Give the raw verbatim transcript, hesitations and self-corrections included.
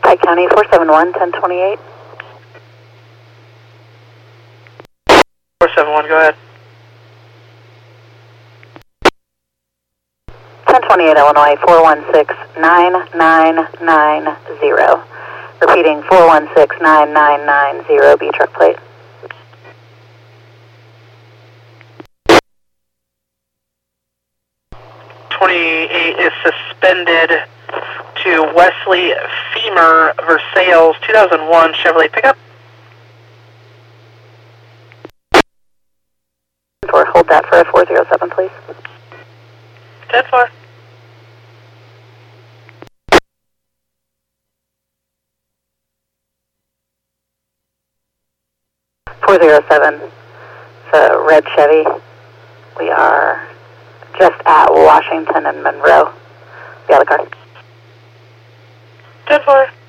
Pike County, four seven one, ten twenty-eight. four seven one, go ahead. ten twenty-eight Illinois, four one six, nine nine nine zero. Repeating, four one six, nine nine nine zero, B truck plate. twenty-eight is suspended to Wesley Femur Versailles, two thousand one Chevrolet pickup. For hold that for a four zero seven, please. ten four. four zero seven, it's a red Chevy. We are just at Washington and Monroe. Be out of the car. ten four.